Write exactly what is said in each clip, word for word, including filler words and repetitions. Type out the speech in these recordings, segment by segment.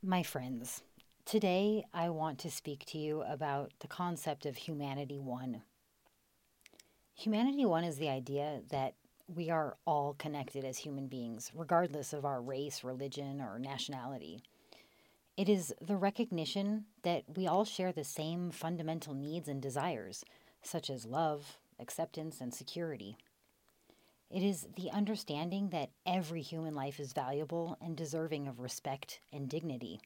My friends, today I want to speak to you about the concept of Humanity One. Humanity One is the idea that we are all connected as human beings, regardless of our race, religion, or nationality. It is the recognition that we all share the same fundamental needs and desires, such as love, acceptance, and security. It is the understanding that every human life is valuable and deserving of respect and dignity.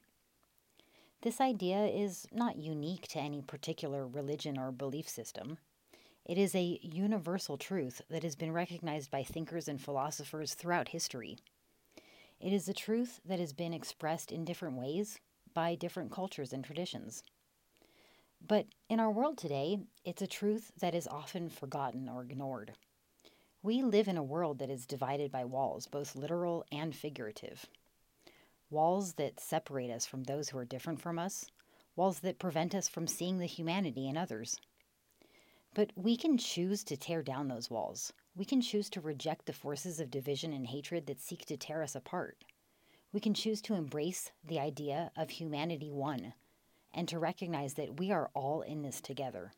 This idea is not unique to any particular religion or belief system. It is a universal truth that has been recognized by thinkers and philosophers throughout history. It is a truth that has been expressed in different ways by different cultures and traditions. But in our world today, it's a truth that is often forgotten or ignored. We live in a world that is divided by walls, both literal and figurative. Walls that separate us from those who are different from us, walls that prevent us from seeing the humanity in others. But we can choose to tear down those walls. We can choose to reject the forces of division and hatred that seek to tear us apart. We can choose to embrace the idea of Humanity One and to recognize that we are all in this together.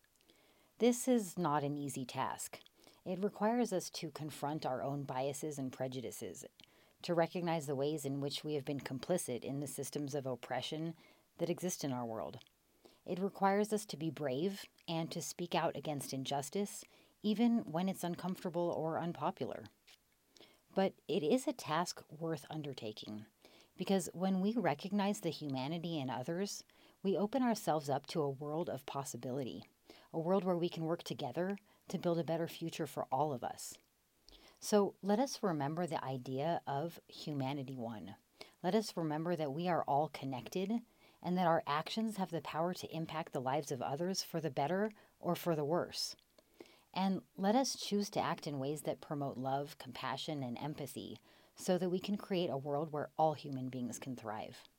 This is not an easy task. It requires us to confront our own biases and prejudices, to recognize the ways in which we have been complicit in the systems of oppression that exist in our world. It requires us to be brave and to speak out against injustice, even when it's uncomfortable or unpopular. But it is a task worth undertaking, because when we recognize the humanity in others, we open ourselves up to a world of possibility, a world where we can work together to build a better future for all of us. So let us remember the idea of Humanity One. Let us remember that we are all connected and that our actions have the power to impact the lives of others for the better or for the worse. And let us choose to act in ways that promote love, compassion, and empathy so that we can create a world where all human beings can thrive.